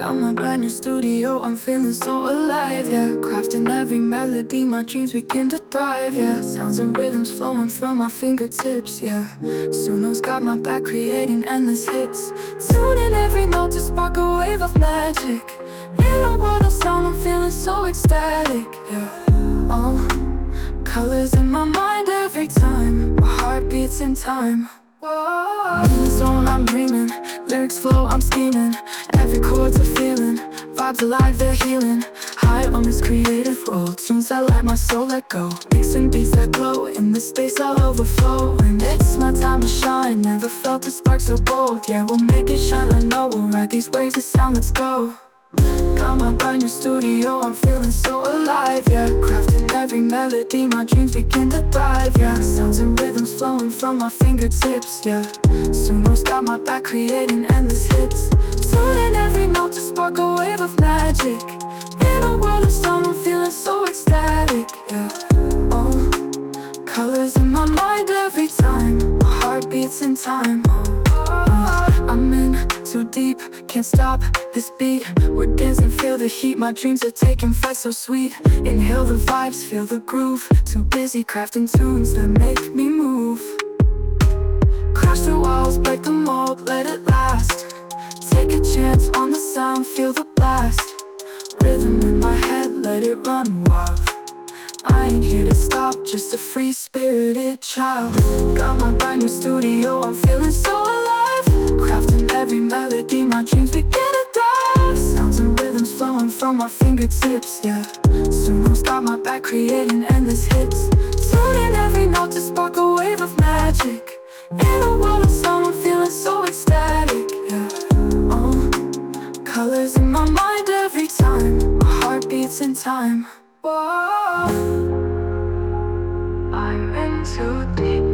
Got my brand new studio, I'm feeling so alive, yeah. Crafting every melody, my dreams begin to thrive, yeah. Sounds and rhythms flowing from my fingertips, yeah. Suno's got my back creating endless hits. Tuning every note to spark a wave of magic. In a world of sound, I'm feeling so ecstatic, yeah. Oh, colors in my mind every time. My heart beats in time. Whoa. In the zone, I'm dreaming. Lyrics flow, I'm scheming. Every chord's a feeling. Vibes alive, they're healing. High on this creative roll. Tunes that let my soul let go. Mixing beats that glow. In this space I'll overflow. And it's my time to shine. Never felt the spark so bold. Yeah, we'll make it shine, I know. We'll ride these waves of sound, let's go. Got my brand new studio, I'm feeling so alive, yeah. Crafting every melody, my dreams begin to thrive, yeah. Sounds and rhythms flowing from my fingertips, yeah. Suno's got my back creating endless hits. Tuning every note to spark a wave of magic. In a world of sound, I'm feeling so ecstatic, yeah. Oh, colors in my mind every time. My heart beats in time. I'm in too deep, can't stop this beat. We're dancing, feel the heat. My dreams are taking flight so sweet. Inhale the vibes, feel the groove. Too busy crafting tunes that make me move. Crash through walls, break the mold, let it last. Take a chance on the sound, feel the blast. Rhythm in my head, let it run wild. I ain't here to stop, just a free-spirited child. Got my brand new studio, I'm feeling so alive. Crafting every melody, my dreams begin to dive. Sounds and rhythms flowing from my fingertips, yeah. Suno's got my back creating endless hits. Tuning every note to spark a wave of magic. In a world of sound, I'm feeling so ecstatic, yeah. Oh, colors in my mind every time. My heart beats in time. Whoa, I'm in too deep.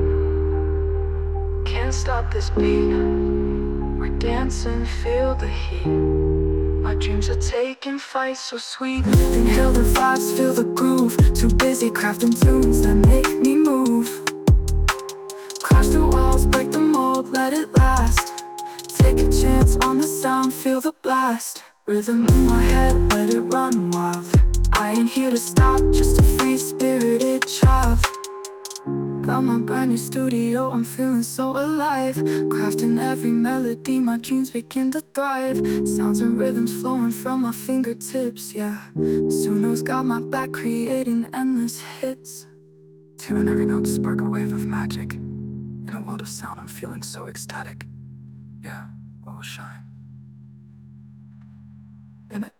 Can't stop this beat. We're dancing, feel the heat. My dreams are taking flight so sweet. Inhale the vibes, feel the groove. Too busy crafting tunes that make me move. Crash through walls, break the mold, let it last. Take a chance on the sound, feel the blast. Rhythm in my head, let it run wild. I ain't here to stop, just a free-spirited child. Got my brand new studio, I'm feeling so alive. Crafting every melody, my dreams begin to thrive. Sounds and rhythms flowing from my fingertips, yeah. Suno's got my back creating endless hits. Tuning every note to spark a wave of magic. In a world of sound, I'm feeling so ecstatic. Yeah, we'll shine. In it.